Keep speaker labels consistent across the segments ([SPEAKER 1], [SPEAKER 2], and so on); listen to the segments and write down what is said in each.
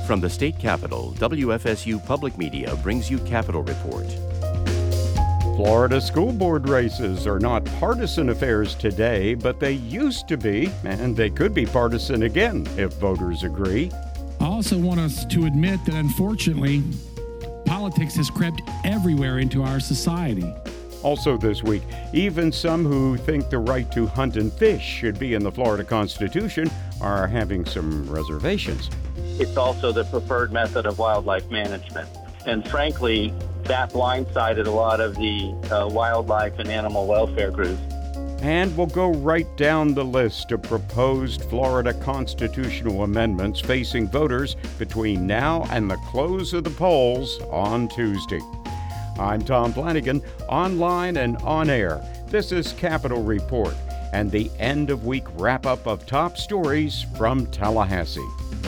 [SPEAKER 1] From the state capitol, WFSU Public Media brings you Capitol Report.
[SPEAKER 2] Florida school board races are not partisan affairs today, but they used to be, and they could be partisan again if voters agree.
[SPEAKER 3] I also want us to admit that, unfortunately, politics has crept everywhere into our society.
[SPEAKER 2] Also this week, even some who think the right to hunt and fish should be in the Florida Constitution are having some reservations.
[SPEAKER 4] It's also the preferred method of wildlife management. And frankly, that blindsided a lot of the wildlife and animal welfare groups.
[SPEAKER 2] And we'll go right down the list of proposed Florida constitutional amendments facing voters between now and the close of the polls on Tuesday. I'm Tom Flanagan, online and on air. This is Capitol Report and the end-of-week wrap-up of top stories from Tallahassee.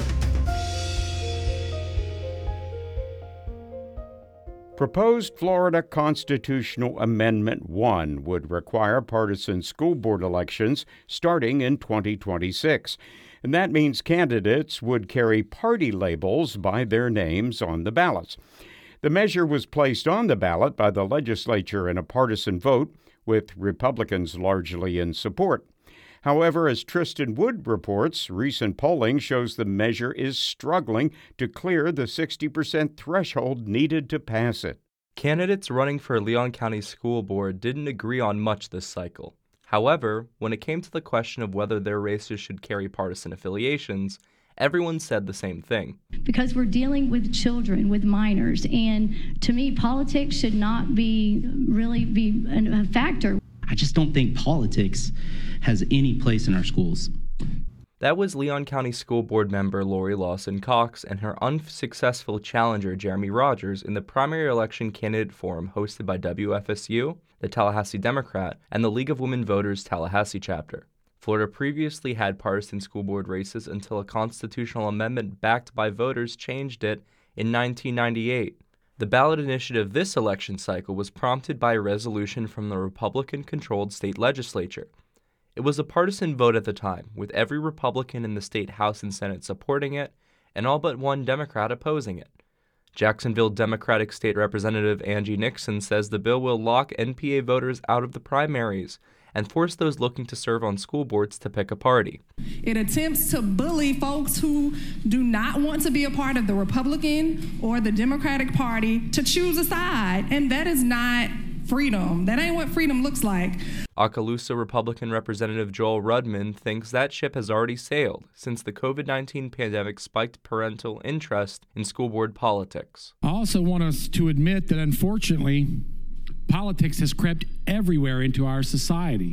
[SPEAKER 2] Proposed Florida Constitutional Amendment 1 would require partisan school board elections starting in 2026. And that means candidates would carry party labels by their names on the ballots. The measure was placed on the ballot by the legislature in a partisan vote, with Republicans largely in support. However, as Tristan Wood reports, recent polling shows the measure is struggling to clear the 60% threshold needed to pass it.
[SPEAKER 5] Candidates running for Leon County School Board didn't agree on much this cycle. However, when it came to the question of whether their races should carry partisan affiliations, everyone said the same thing.
[SPEAKER 6] Because we're dealing with children, with minors, and to me, politics should not really be a factor.
[SPEAKER 7] I just don't think politics has any place in our schools.
[SPEAKER 5] That was Leon County School Board member Lori Lawson Cox and her unsuccessful challenger Jeremy Rogers in the primary election candidate forum hosted by WFSU, the Tallahassee Democrat, and the League of Women Voters Tallahassee chapter. Florida previously had partisan school board races until a constitutional amendment backed by voters changed it in 1998. The ballot initiative this election cycle was prompted by a resolution from the Republican-controlled state legislature. It was a partisan vote at the time, with every Republican in the state House and Senate supporting it, and all but one Democrat opposing it. Jacksonville Democratic State Representative Angie Nixon says the bill will lock NPA voters out of the primaries and force those looking to serve on school boards to pick a party.
[SPEAKER 8] It attempts to bully folks who do not want to be a part of the Republican or the Democratic Party to choose a side, and that is not freedom. That ain't what freedom looks like.
[SPEAKER 5] Okaloosa Republican Representative Joel Rudman thinks that ship has already sailed since the COVID-19 pandemic spiked parental interest in school board politics.
[SPEAKER 3] I also want us to admit that, unfortunately, politics has crept everywhere into our society.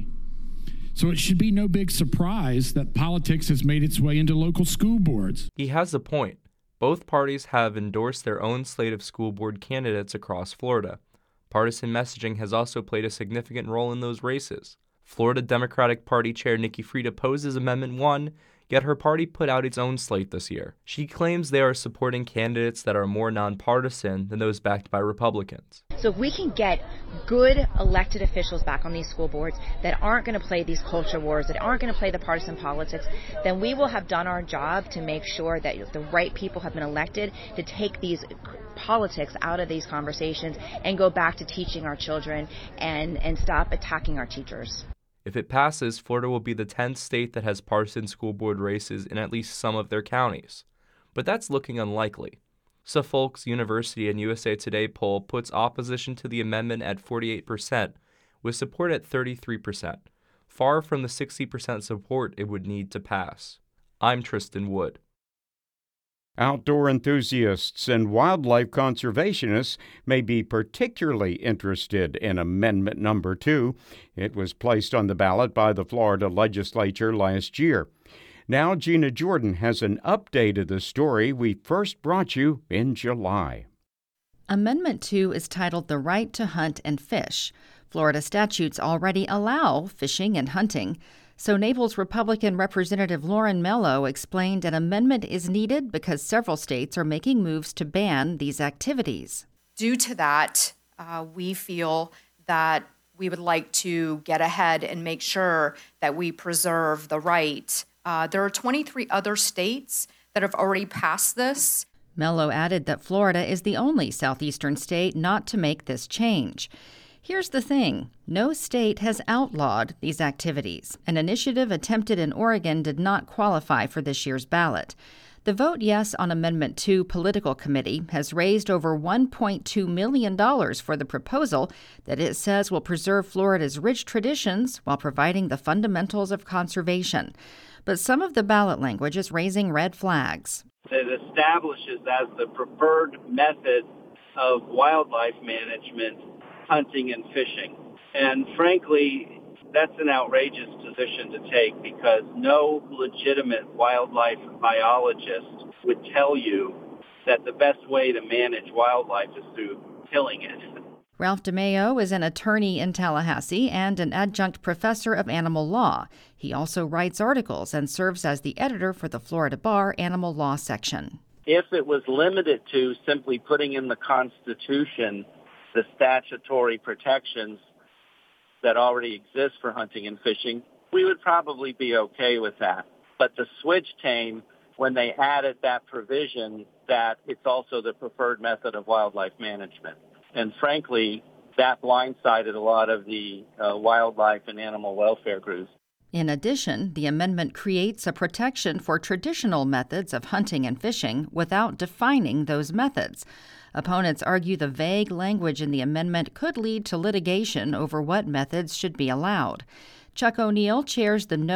[SPEAKER 3] So it should be no big surprise that politics has made its way into local school boards.
[SPEAKER 5] He has a point. Both parties have endorsed their own slate of school board candidates across Florida. Partisan messaging has also played a significant role in those races. Florida Democratic Party Chair Nikki Frieda opposes Amendment 1, yet her party put out its own slate this year. She claims they are supporting candidates that are more nonpartisan than those backed by Republicans.
[SPEAKER 9] So if we can get good elected officials back on these school boards that aren't going to play these culture wars, that aren't going to play the partisan politics, then we will have done our job to make sure that the right people have been elected to take these politics out of these conversations and go back to teaching our children and stop attacking our teachers.
[SPEAKER 5] If it passes, Florida will be the 10th state that has partisan school board races in at least some of their counties. But that's looking unlikely. Suffolk's University and USA Today poll puts opposition to the amendment at 48%, with support at 33%, far from the 60% support it would need to pass. I'm Tristan Wood.
[SPEAKER 2] Outdoor enthusiasts and wildlife conservationists may be particularly interested in Amendment Number 2. It was placed on the ballot by the Florida legislature last year. Now Gina Jordan has an update of the story we first brought you in July.
[SPEAKER 10] Amendment 2 is titled The Right to Hunt and Fish. Florida statutes already allow fishing and hunting. So Naples Republican Representative Lauren Mello explained an amendment is needed because several states are making moves to ban these activities.
[SPEAKER 11] Due to that, we feel that we would like to get ahead and make sure that we preserve the right. There are 23 other states that have already passed this.
[SPEAKER 10] Mello added that Florida is the only southeastern state not to make this change. Here's the thing. No state has outlawed these activities. An initiative attempted in Oregon did not qualify for this year's ballot. The vote yes on Amendment 2 political committee has raised over $1.2 million for the proposal that it says will preserve Florida's rich traditions while providing the fundamentals of conservation. But some of the ballot language is raising red flags.
[SPEAKER 4] It establishes as the preferred method of wildlife management hunting and fishing. And frankly, that's an outrageous position to take because no legitimate wildlife biologist would tell you that the best way to manage wildlife is through killing it.
[SPEAKER 10] Ralph DeMeo is an attorney in Tallahassee and an adjunct professor of animal law. He also writes articles and serves as the editor for the Florida Bar Animal Law section.
[SPEAKER 4] If it was limited to simply putting in the Constitution the statutory protections that already exist for hunting and fishing, we would probably be okay with that. But the switch came when they added that provision that it's also the preferred method of wildlife management. And frankly, that blindsided a lot of the wildlife and animal welfare groups.
[SPEAKER 10] In addition, the amendment creates a protection for traditional methods of hunting and fishing without defining those methods. Opponents argue the vague language in the amendment could lead to litigation over what methods should be allowed. Chuck O'Neill chairs the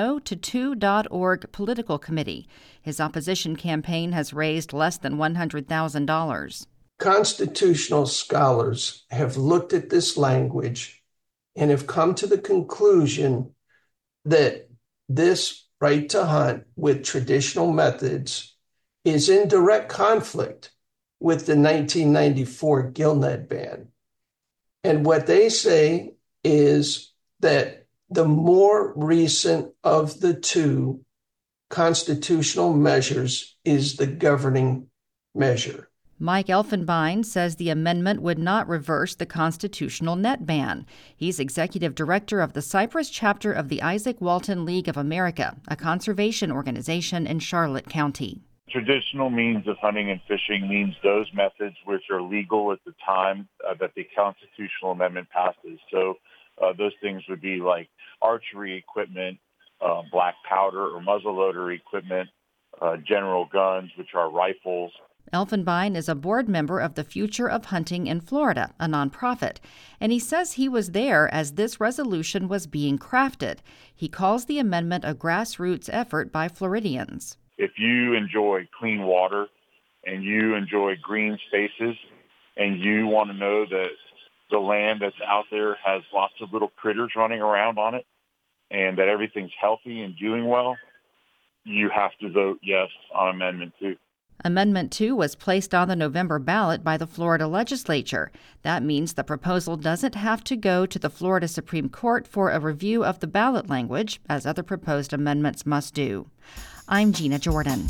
[SPEAKER 10] No2.org political committee. His opposition campaign has raised less than $100,000.
[SPEAKER 12] Constitutional scholars have looked at this language and have come to the conclusion that this right to hunt with traditional methods is in direct conflict with the 1994 gillnet ban. And what they say is that the more recent of the two constitutional measures is the governing measure.
[SPEAKER 10] Mike Elfenbein says the amendment would not reverse the constitutional net ban. He's executive director of the Cypress chapter of the Isaac Walton League of America, a conservation organization in Charlotte County.
[SPEAKER 13] Traditional means of hunting and fishing means those methods which are legal at the time that the constitutional amendment passes. So those things would be like archery equipment, black powder or muzzleloader equipment, general guns, which are rifles.
[SPEAKER 10] Elfenbein is a board member of the Future of Hunting in Florida, a nonprofit, and he says he was there as this resolution was being crafted. He calls the amendment a grassroots effort by Floridians.
[SPEAKER 13] If you enjoy clean water and you enjoy green spaces and you want to know that the land that's out there has lots of little critters running around on it and that everything's healthy and doing well, you have to vote yes on Amendment 2.
[SPEAKER 10] Amendment 2 was placed on the November ballot by the Florida legislature. That means the proposal doesn't have to go to the Florida Supreme Court for a review of the ballot language, as other proposed amendments must do. I'm Gina Jordan.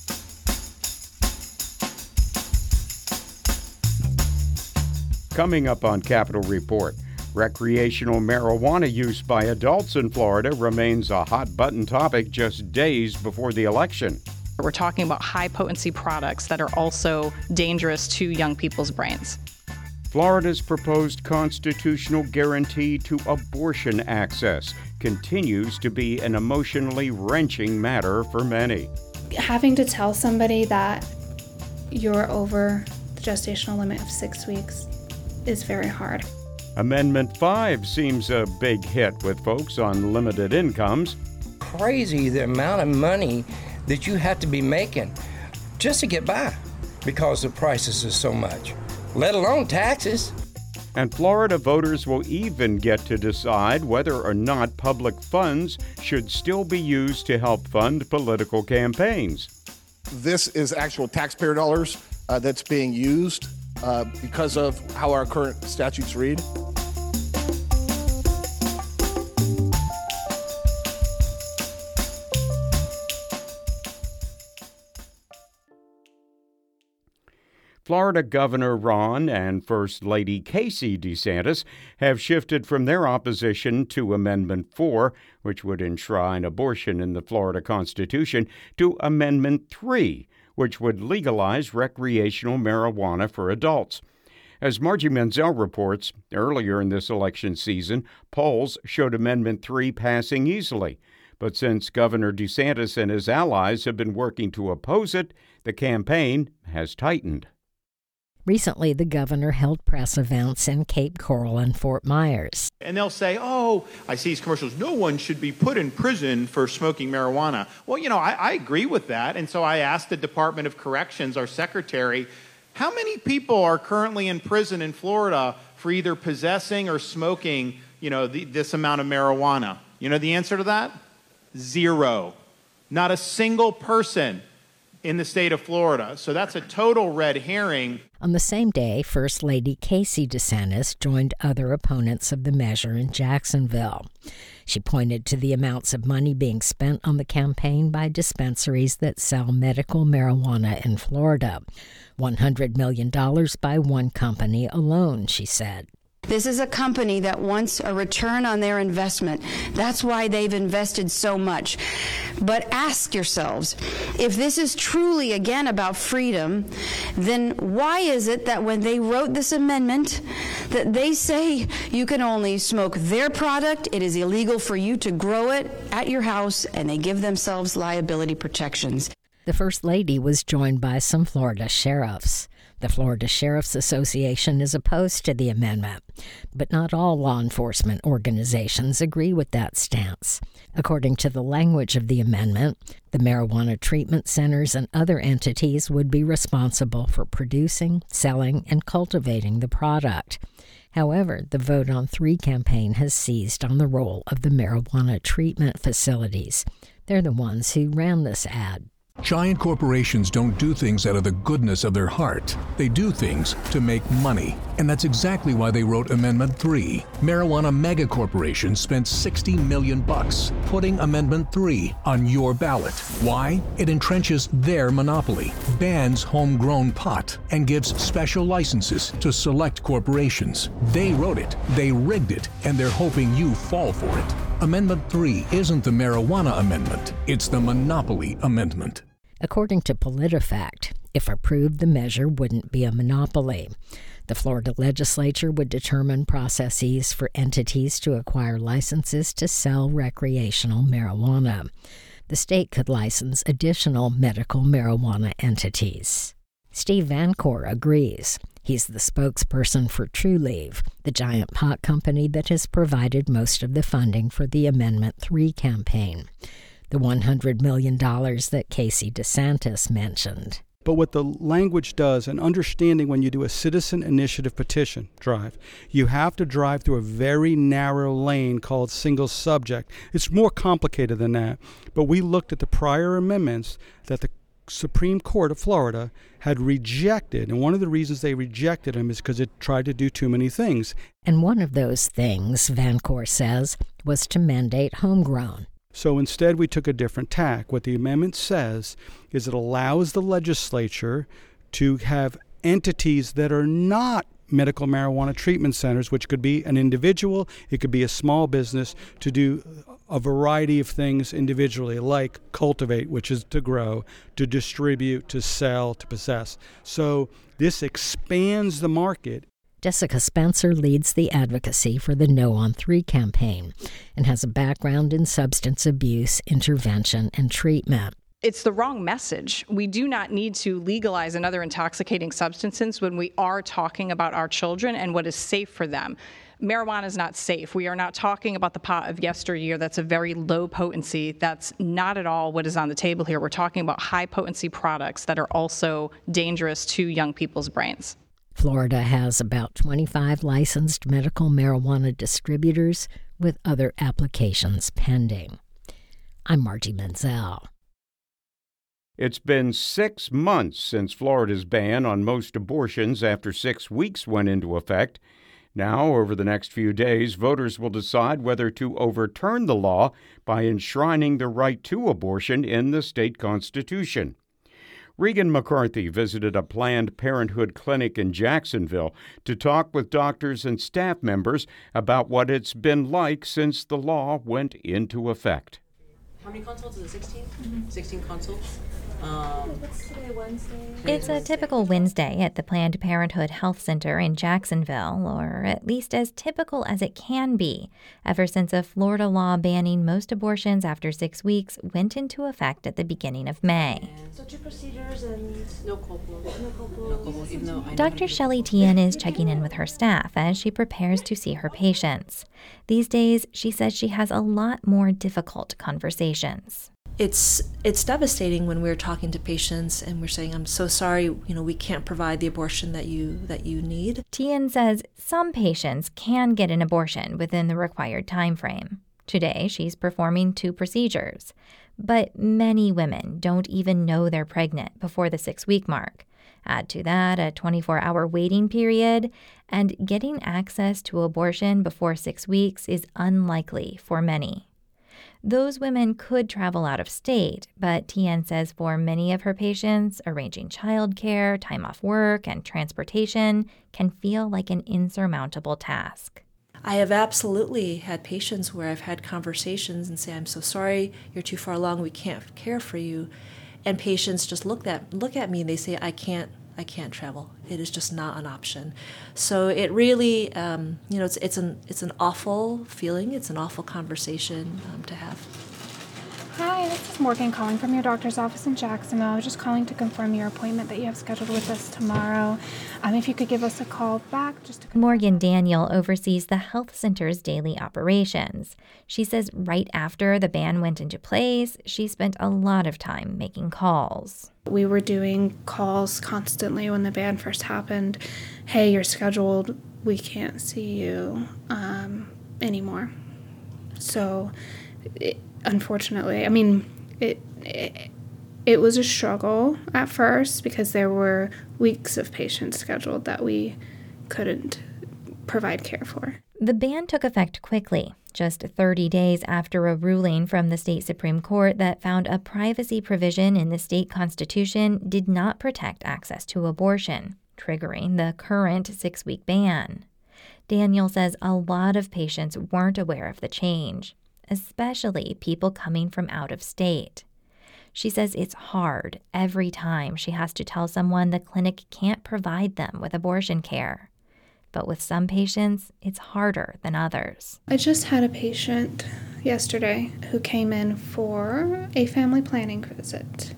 [SPEAKER 2] Coming up on Capitol Report, recreational marijuana use by adults in Florida remains a hot-button topic just days before the election.
[SPEAKER 14] We're talking about high-potency products that are also dangerous to young people's brains.
[SPEAKER 2] Florida's proposed constitutional guarantee to abortion access continues to be an emotionally wrenching matter for many.
[SPEAKER 15] Having to tell somebody that you're over the gestational limit of 6 weeks is very hard.
[SPEAKER 2] Amendment 5 seems a big hit with folks on limited incomes.
[SPEAKER 16] Crazy the amount of money that you have to be making just to get by because the prices are so much, let alone taxes.
[SPEAKER 2] And Florida voters will even get to decide whether or not public funds should still be used to help fund political campaigns.
[SPEAKER 17] This is actual taxpayer dollars that's being used because of how our current statutes read.
[SPEAKER 2] Florida Governor Ron and First Lady Casey DeSantis have shifted from their opposition to Amendment 4, which would enshrine abortion in the Florida Constitution, to Amendment 3, which would legalize recreational marijuana for adults. As Margie Menzel reports, earlier in this election season, polls showed Amendment 3 passing easily. But since Governor DeSantis and his allies have been working to oppose it, the campaign has tightened.
[SPEAKER 18] Recently, the governor held press events in Cape Coral and Fort Myers.
[SPEAKER 19] And they'll say, oh, I see these commercials, no one should be put in prison for smoking marijuana. Well, I agree with that. And so I asked the Department of Corrections, our secretary, how many people are currently in prison in Florida for either possessing or smoking, this amount of marijuana? You know the answer to that? 0. Not a single person in the state of Florida. So that's a total red herring.
[SPEAKER 18] On the same day, First Lady Casey DeSantis joined other opponents of the measure in Jacksonville. She pointed to the amounts of money being spent on the campaign by dispensaries that sell medical marijuana in Florida. $100 million by one company alone, she said.
[SPEAKER 20] This is a company that wants a return on their investment. That's why they've invested so much. But ask yourselves, if this is truly, again, about freedom, then why is it that when they wrote this amendment, that they say you can only smoke their product, it is illegal for you to grow it at your house, and they give themselves liability protections?
[SPEAKER 18] The First Lady was joined by some Florida sheriffs. The Florida Sheriff's Association is opposed to the amendment, but not all law enforcement organizations agree with that stance. According to the language of the amendment, the marijuana treatment centers and other entities would be responsible for producing, selling, and cultivating the product. However, the Vote on 3 campaign has seized on the role of the marijuana treatment facilities. They're the ones who ran this ad.
[SPEAKER 21] Giant corporations don't do things out of the goodness of their heart. They do things to make money. And that's exactly why they wrote Amendment 3. Marijuana megacorporations spent $60 million putting Amendment 3 on your ballot. Why? It entrenches their monopoly, bans homegrown pot, and gives special licenses to select corporations. They wrote it, they rigged it, and they're hoping you fall for it. Amendment 3 isn't the marijuana amendment, it's the monopoly amendment.
[SPEAKER 18] According to PolitiFact, if approved, the measure wouldn't be a monopoly. The Florida legislature would determine processes for entities to acquire licenses to sell recreational marijuana. The state could license additional medical marijuana entities. Steve Vancore agrees. He's the spokesperson for Trulieve, the giant pot company that has provided most of the funding for the Amendment 3 campaign, the $100 million that Casey DeSantis mentioned.
[SPEAKER 22] But what the language does, and understanding when you do a citizen initiative petition drive, you have to drive through a very narrow lane called single subject. It's more complicated than that. But we looked at the prior amendments that the Supreme Court of Florida had rejected, and one of the reasons they rejected them is because it tried to do too many things.
[SPEAKER 18] And one of those things, Vancore says, was to mandate homegrown.
[SPEAKER 22] So instead we took a different tack. What the amendment says is it allows the legislature to have entities that are not medical marijuana treatment centers, which could be an individual, it could be a small business, to do a variety of things individually, like cultivate, which is to grow, to distribute, to sell, to possess. So this expands the market.
[SPEAKER 18] Jessica Spencer leads the advocacy for the No on 3 campaign and has a background in substance abuse, intervention, and treatment.
[SPEAKER 14] It's the wrong message. We do not need to legalize another intoxicating substances when we are talking about our children and what is safe for them. Marijuana is not safe. We are not talking about the pot of yesteryear. That's a very low potency. That's not at all what is on the table here. We're talking about high potency products that are also dangerous to young people's brains.
[SPEAKER 18] Florida has about 25 licensed medical marijuana distributors with other applications pending. I'm Margie Menzel.
[SPEAKER 2] It's been 6 months since Florida's ban on most abortions after 6 weeks went into effect. Now, over the next few days, voters will decide whether to overturn the law by enshrining the right to abortion in the state constitution. Regan McCarthy visited a Planned Parenthood clinic in Jacksonville to talk with doctors and staff members about what it's been like since the law went into effect.
[SPEAKER 23] How many consults is it? 16? 16 consults.
[SPEAKER 1] What's today, Wednesday?
[SPEAKER 6] It's a typical Wednesday at the Planned Parenthood Health Center in Jacksonville, or at least as typical as it can be, ever since a Florida law banning most abortions after 6 weeks went into effect at the beginning of May.
[SPEAKER 1] So 2 procedures and no copal, even though
[SPEAKER 6] Dr. Shelley Tien is checking in with her staff as she prepares to see her patients. These days, she says she has a lot more difficult conversations.
[SPEAKER 1] It's devastating when we're talking to patients and we're saying, I'm so sorry, we can't provide the abortion that you need.
[SPEAKER 6] Tien says some patients can get an abortion within the required time frame. Today, she's performing 2 procedures. But many women don't even know they're pregnant before the 6-week mark. Add to that a 24-hour waiting period, and getting access to abortion before 6 weeks is unlikely for many. Those women could travel out of state, but Tien says for many of her patients, arranging childcare, time off work, and transportation can feel like an insurmountable task.
[SPEAKER 1] I have absolutely had patients where I've had conversations and say, I'm so sorry, you're too far along, we can't care for you. And patients just look at me and they say, I can't travel. It is just not an option. So it really, it's an awful feeling. It's an awful conversation to have.
[SPEAKER 15] Hi, this is Morgan calling from your doctor's office in Jacksonville. I was just calling to confirm your appointment that you have scheduled with us tomorrow. If you could give us a call back just to confirm.
[SPEAKER 6] Morgan Daniel oversees the health center's daily operations. She says right after the ban went into place, she spent a lot of time making calls.
[SPEAKER 15] We were doing calls constantly when the ban first happened. Hey, you're scheduled. We can't see you anymore. So, unfortunately, it was a struggle at first because there were weeks of patients scheduled that we couldn't provide care for.
[SPEAKER 6] The ban took effect quickly, just 30 days after a ruling from the state Supreme Court that found a privacy provision in the state constitution did not protect access to abortion, triggering the current 6-week ban. Daniel says a lot of patients weren't aware of the change, especially people coming from out of state. She says it's hard every time she has to tell someone the clinic can't provide them with abortion care. But with some patients, it's harder than others.
[SPEAKER 15] I just had a patient yesterday who came in for a family planning visit.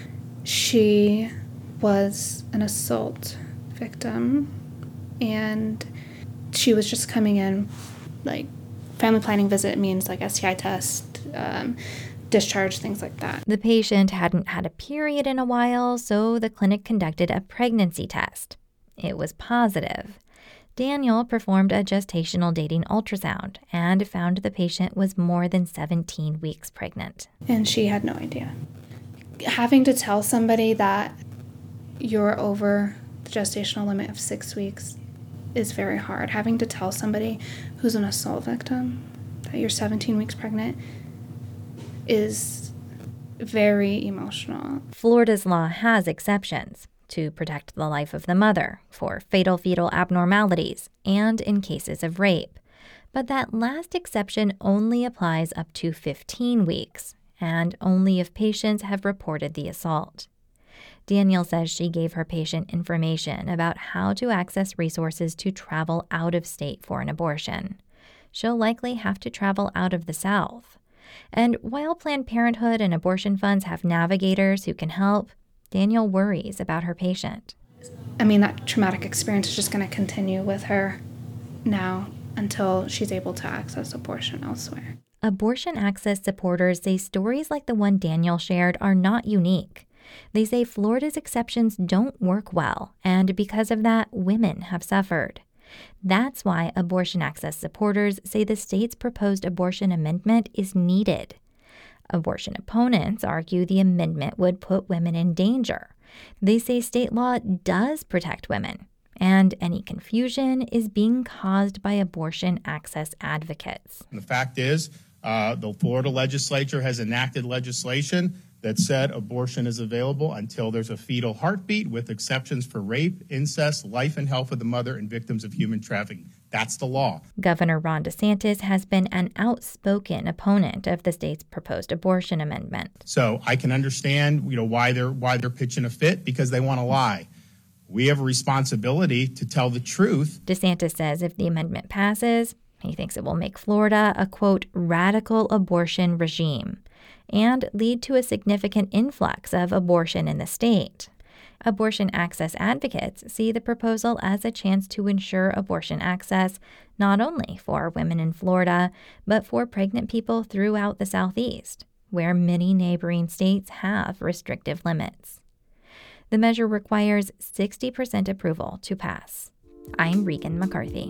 [SPEAKER 15] She was an assault victim, and she was just coming in, family planning visit means STI test, discharge, things like that.
[SPEAKER 6] The patient hadn't had a period in a while, so the clinic conducted a pregnancy test. It was positive. Daniel performed a gestational dating ultrasound and found the patient was more than 17 weeks pregnant.
[SPEAKER 15] And she had no idea. Having to tell somebody that you're over the gestational limit of 6 weeks is very hard. Having to tell somebody who's an assault victim that you're 17 weeks pregnant is very emotional.
[SPEAKER 6] Florida's law has exceptions to protect the life of the mother for fatal fetal abnormalities and in cases of rape. But that last exception only applies up to 15 weeks, and only if patients have reported the assault. Daniel says she gave her patient information about how to access resources to travel out of state for an abortion. She'll likely have to travel out of the South. And while Planned Parenthood and abortion funds have navigators who can help, Daniel worries about her patient.
[SPEAKER 15] That traumatic experience is just going to continue with her now until she's able to access abortion elsewhere.
[SPEAKER 6] Abortion access supporters say stories like the one Daniel shared are not unique. They say Florida's exceptions don't work well, and because of that, women have suffered. That's why abortion access supporters say the state's proposed abortion amendment is needed. Abortion opponents argue the amendment would put women in danger. They say state law does protect women, and any confusion is being caused by abortion access advocates.
[SPEAKER 23] And the fact is, the Florida legislature has enacted legislation that said abortion is available until there's a fetal heartbeat, with exceptions for rape, incest, life and health of the mother, and victims of human trafficking. That's the law.
[SPEAKER 6] Governor Ron DeSantis has been an outspoken opponent of the state's proposed abortion amendment.
[SPEAKER 23] So I can understand, why they're pitching a fit, because they want to lie. We have a responsibility to tell the truth.
[SPEAKER 6] DeSantis says if the amendment passes, he thinks it will make Florida a, quote, radical abortion regime and lead to a significant influx of abortion in the state. Abortion access advocates see the proposal as a chance to ensure abortion access not only for women in Florida, but for pregnant people throughout the Southeast, where many neighboring states have restrictive limits. The measure requires 60% approval to pass. I'm Regan McCarthy.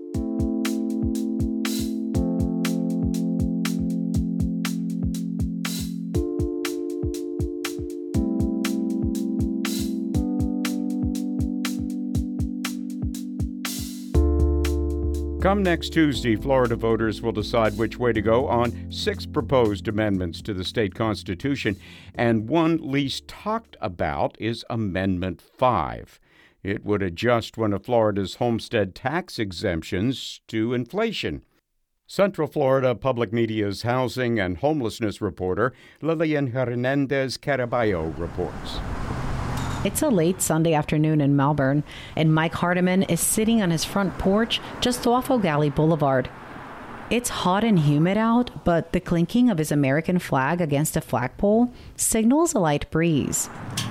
[SPEAKER 2] Come next Tuesday, Florida voters will decide which way to go on 6 proposed amendments to the state constitution, and one least talked about is Amendment 5. It would adjust one of Florida's homestead tax exemptions to inflation. Central Florida Public Media's housing and homelessness reporter Lillian Hernandez-Caraballo reports.
[SPEAKER 3] It's a late Sunday afternoon in Melbourne, and Mike Hardiman is sitting on his front porch just off O'Galley Boulevard. It's hot and humid out, but the clinking of his American flag against a flagpole signals a light breeze.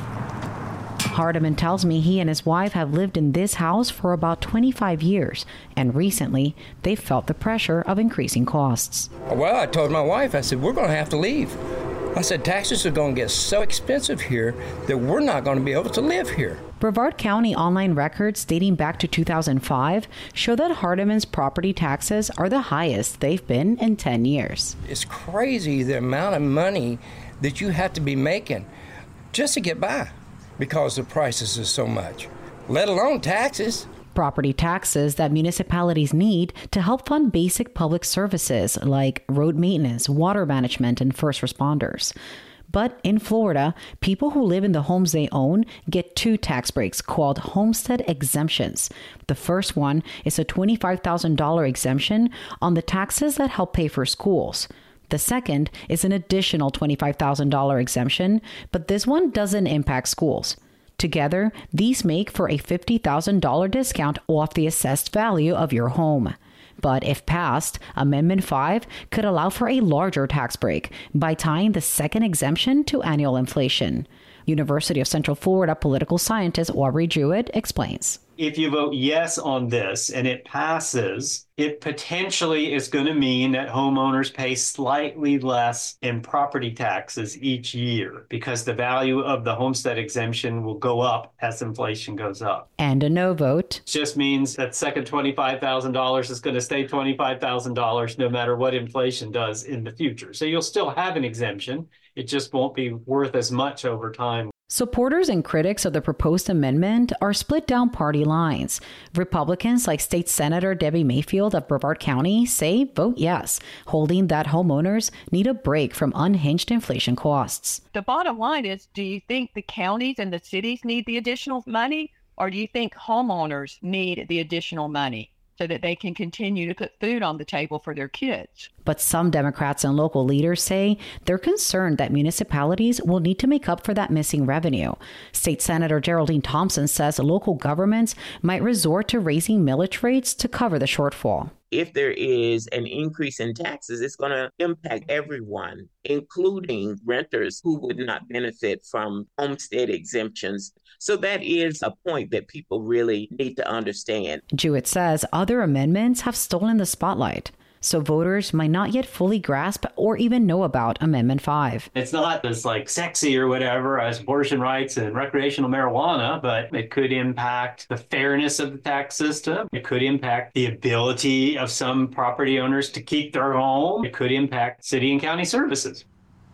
[SPEAKER 3] Hardiman tells me he and his wife have lived in this house for about 25 years, and recently they've felt the pressure of increasing costs.
[SPEAKER 16] Well, I told my wife, I said, we're going to have to leave. I said, taxes are going to get so expensive here that we're not going to be able to live here.
[SPEAKER 3] Brevard County online records dating back to 2005 show that Hardiman's property taxes are the highest they've been in 10 years.
[SPEAKER 16] It's crazy the amount of money that you have to be making just to get by because the prices are so much, let alone taxes.
[SPEAKER 3] Property taxes that municipalities need to help fund basic public services like road maintenance, water management, and first responders. But in Florida, people who live in the homes they own get 2 tax breaks called homestead exemptions. The first one is a $25,000 exemption on the taxes that help pay for schools. The second is an additional $25,000 exemption, but this one doesn't impact schools. Together, these make for a $50,000 discount off the assessed value of your home. But if passed, Amendment 5 could allow for a larger tax break by tying the second exemption to annual inflation. University of Central Florida political scientist Aubrey Jewett explains.
[SPEAKER 7] If you vote yes on this and it passes, it potentially is going to mean that homeowners pay slightly less in property taxes each year because the value of the homestead exemption will go up as inflation goes up.
[SPEAKER 3] And a no vote
[SPEAKER 7] It just means that second $25,000 is going to stay $25,000 no matter what inflation does in the future. So you'll still have an exemption. It just won't be worth as much over time.
[SPEAKER 3] Supporters and critics of the proposed amendment are split down party lines. Republicans like State Senator Debbie Mayfield of Brevard County say vote yes, holding that homeowners need a break from unhinged inflation costs.
[SPEAKER 8] The bottom line is, do you think the counties and the cities need the additional money, or do you think homeowners need the additional money so that they can continue to put food on the table for their kids?
[SPEAKER 3] But some Democrats and local leaders say they're concerned that municipalities will need to make up for that missing revenue. State Senator Geraldine Thompson says local governments might resort to raising millage rates to cover the shortfall.
[SPEAKER 24] If there is an increase in taxes, it's going to impact everyone, including renters who would not benefit from homestead exemptions. So that is a point that people really need to understand.
[SPEAKER 3] Jewett says other amendments have stolen the spotlight, so voters might not yet fully grasp or even know about Amendment 5.
[SPEAKER 7] It's not as sexy or whatever as abortion rights and recreational marijuana, but it could impact the fairness of the tax system. It could impact the ability of some property owners to keep their home. It could impact city and county services.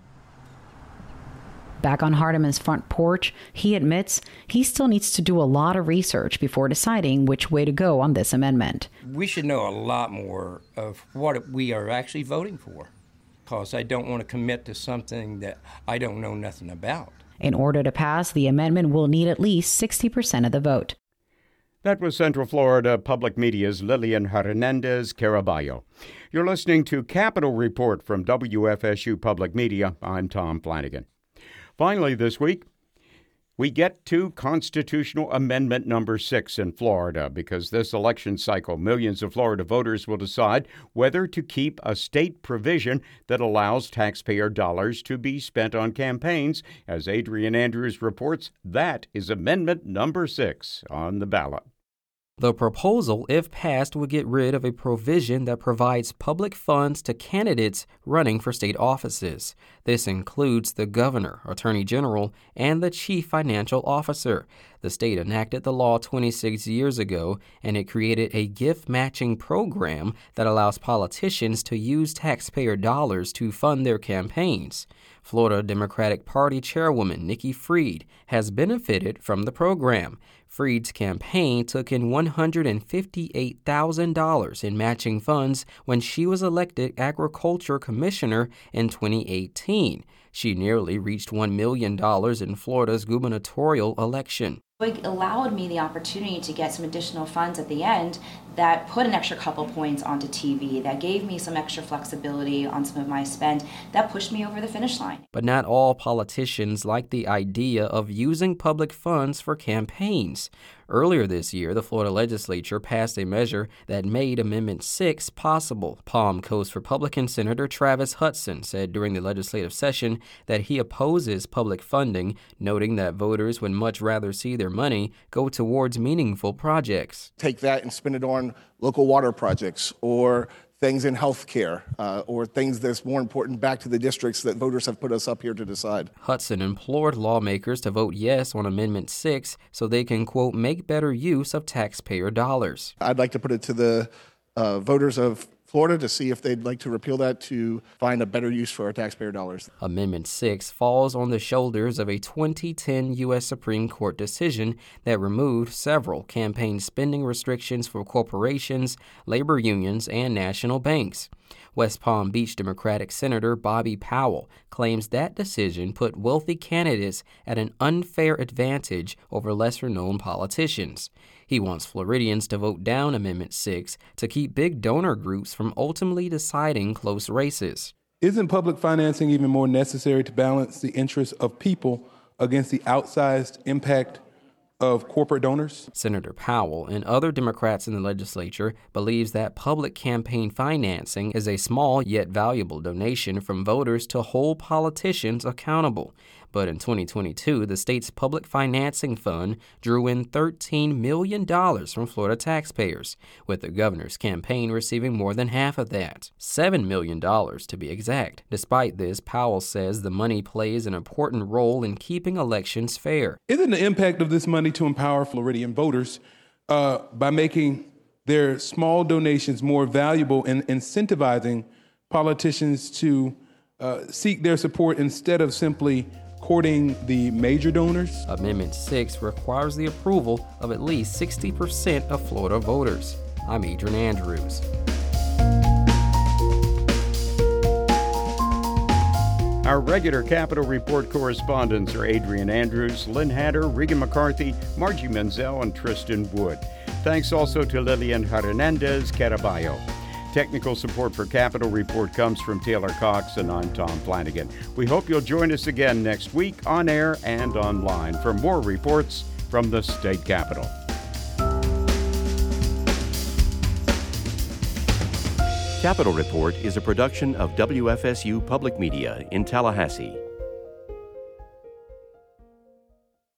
[SPEAKER 3] Back on Hardiman's front porch, he admits he still needs to do a lot of research before deciding which way to go on this amendment.
[SPEAKER 16] We should know a lot more of what we are actually voting for, because I don't want to commit to something that I don't know nothing about.
[SPEAKER 3] In order to pass, the amendment will need at least 60% of the vote.
[SPEAKER 2] That was Central Florida Public Media's Lillian Hernandez Caraballo. You're listening to Capitol Report from WFSU Public Media. I'm Tom Flanagan. Finally this week, we get to Constitutional Amendment number 6 in Florida because this election cycle, millions of Florida voters will decide whether to keep a state provision that allows taxpayer dollars to be spent on campaigns. As Adrian Andrews reports, that is Amendment number 6 on the ballot.
[SPEAKER 4] The proposal, if passed, would get rid of a provision that provides public funds to candidates running for state offices. This includes the governor, attorney general, and the chief financial officer. The state enacted the law 26 years ago, and it created a gift matching program that allows politicians to use taxpayer dollars to fund their campaigns. Florida Democratic Party Chairwoman Nikki Fried has benefited from the program. Fried's campaign took in $158,000 in matching funds when she was elected Agriculture Commissioner in 2018. She nearly reached $1 million in Florida's gubernatorial election.
[SPEAKER 5] It allowed me the opportunity to get some additional funds at the end that put an extra couple points onto TV, that gave me some extra flexibility on some of my spend, that pushed me over the finish line.
[SPEAKER 4] But not all politicians like the idea of using public funds for campaigns. Earlier this year, the Florida legislature passed a measure that made Amendment 6 possible. Palm Coast Republican Senator Travis Hudson said during the legislative session that he opposes public funding, noting that voters would much rather see their money go towards meaningful projects.
[SPEAKER 17] Take that and spend it on local water projects or things in health care or things that's more important back to the districts that voters have put us up here to decide.
[SPEAKER 4] Hudson implored lawmakers to vote yes on Amendment 6 so they can, quote, make better use of taxpayer dollars.
[SPEAKER 17] I'd like to put it to the voters of Florida to see if they'd like to repeal that to find a better use for our taxpayer dollars.
[SPEAKER 4] Amendment 6 falls on the shoulders of a 2010 U.S. Supreme Court decision that removed several campaign spending restrictions for corporations, labor unions, and national banks. West Palm Beach Democratic Senator Bobby Powell claims that decision put wealthy candidates at an unfair advantage over lesser-known politicians. He wants Floridians to vote down Amendment 6 to keep big donor groups from ultimately deciding close races.
[SPEAKER 9] Isn't public financing even more necessary to balance the interests of people against the outsized impact of corporate donors?
[SPEAKER 4] Senator Powell and other Democrats in the legislature believes that public campaign financing is a small yet valuable donation from voters to hold politicians accountable. But in 2022, the state's public financing fund drew in $13 million from Florida taxpayers, with the governor's campaign receiving more than half of that, $7 million to be exact. Despite this, Powell says the money plays an important role in keeping elections fair.
[SPEAKER 9] Isn't the impact of this money to empower Floridian voters by making their small donations more valuable and incentivizing politicians to seek their support instead of simply courting the major donors?
[SPEAKER 4] Amendment 6 requires the approval of at least 60% of Florida voters. I'm Adrian Andrews.
[SPEAKER 2] Our regular Capitol Report correspondents are Adrian Andrews, Lynn Hatter, Regan McCarthy, Margie Menzel, and Tristan Wood. Thanks also to Lillian Hernandez Caraballo. Technical support for Capitol Report comes from Taylor Cox, and I'm Tom Flanagan. We hope you'll join us again next week on air and online for more reports from the state capitol.
[SPEAKER 11] Capitol Report is a production of WFSU Public Media in Tallahassee.